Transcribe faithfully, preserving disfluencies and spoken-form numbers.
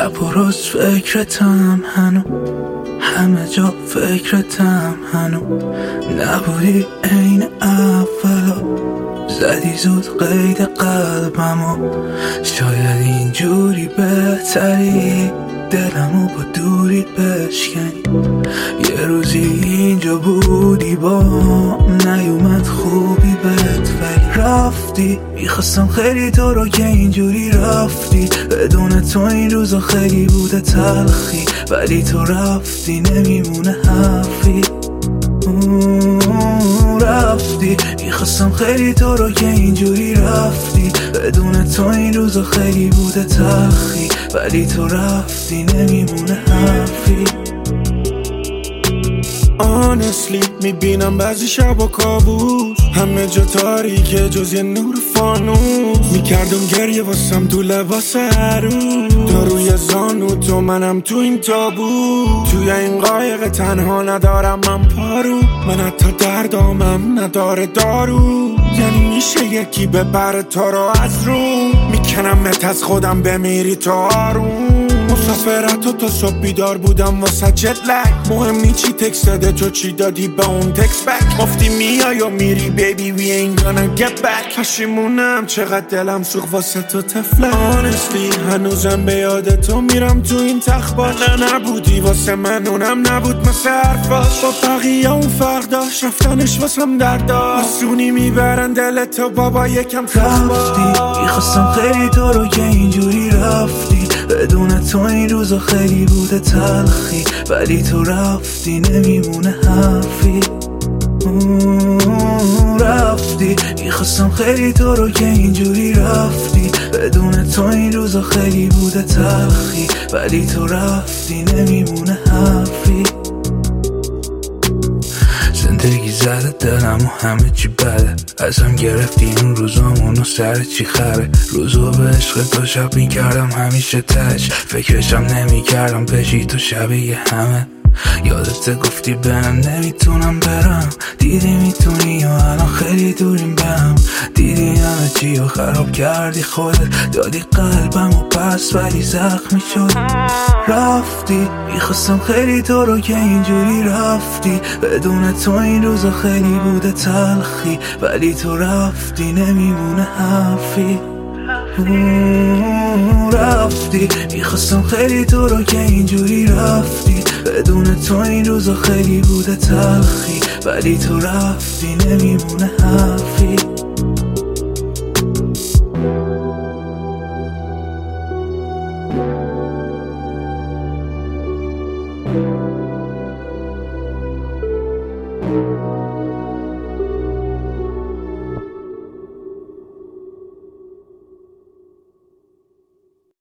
شب و روز فکرتم هنو، همه جا فکرتم هنو. نبودی عین اولا، زدی زود قید قلبمو. شاید اینجوری بهتری، دلمو با دوریت بشکنی. یه روزی اینجا بودی با نیومد خوبی بهت، ولی رفتی. میخواستم خیلی تو رو که اینجوری رفتی، بدون تو این روزا خیلی بوده تلخی، ولی تو رفتی نمیمونه حرفی. رفتی. میخواستم خیلی تو رو که اینجوری رفتی، بدون تو این روزا خیلی بوده تلخی، ولی تو رفتی نمیمونه حرفی. Honestly میبینم بعضی شب و کابوس، همه جا تاریکه جز یه نور فانوس. میکردم گریه واسم تو لباس عروس، تا روی زانو تو منم تو این تابوت. توی این قایق تنها ندارم من پارو، من حتی دردامم نداره دارو. یعنی میشه یکی ببره تا رو از رو، میکنمت از خودم بمیری تو آروم. مسافرت و تا صبح بیدار بودم واسه جت لگ، مهم نی چی تکس داده تو چی دادی به اون تکس بک. گفتی میای و میری بیبی وی این گانا گت بک. پشیمونم چقدر دلم سوخت واسه تو تفلک. Honestly هنوزم به یاد تو میرم تو این تخباش. نه نبودی واسه من اونم نبود مثل حرفاش. با بقیه اون فرق داشت، رفتنش واسم درد داشت. سونی میبرن دل تو بابا یکم رفتی. میخواستم خیلی تو رو که اینجوری رفتی، بدون تو این روزا خیلی بوده تلخی، ولی تو رفتی نمیمونه حرفی. رفتی. میخواستم خیلی تو رو که اینجوری رفتی، بدون تو این روزا خیلی بوده تلخی، ولی تو رفتی نمیمونه حرفی. زندگی زده دلم و همه چی بده، ازم گرفتی این روزامونو سر چی خره. روزو به عشق تو شب میکردم همیشه تچ، فکرشم نمیکردم بشی تو شبیه همه. یادت گفتی برم نمیتونم برم، دیدی میتونی و الان خیلی دوریم برم. دیدی همه چی رو خراب کردی خودت، دادی قلبم و پس ولی زخمی شد. رفتی. میخواستم خیلی تو رو که اینجوری رفتی، بدون تو این روزا خیلی بوده تلخی، ولی تو رفتی نمیمونه حرفی. رفتی. میخواستم خیلی تو رو که اینجوری رفتی، بدون تو این روزا خیلی بوده تلخی، ولی تو رفتی نمیمونه حرفی.